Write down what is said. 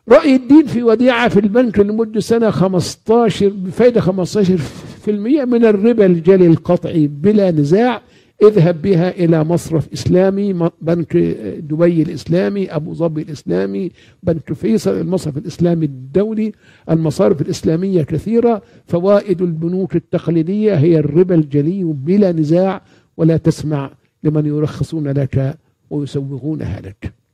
رأي الدين في وديعة في البنك لمدة سنة 15 بفائدة 15% من الربا الجلي القطعي بلا نزاع. اذهب بها إلى مصرف إسلامي، بنك دبي الإسلامي، أبو ظبي الإسلامي، بنك فيصل، المصرف الإسلامي الدولي. المصارف الإسلامية كثيرة. فوائد البنوك التقليدية هي الربا الجلي بلا نزاع، ولا تسمع لمن يرخصون لك ويسوغونها لك.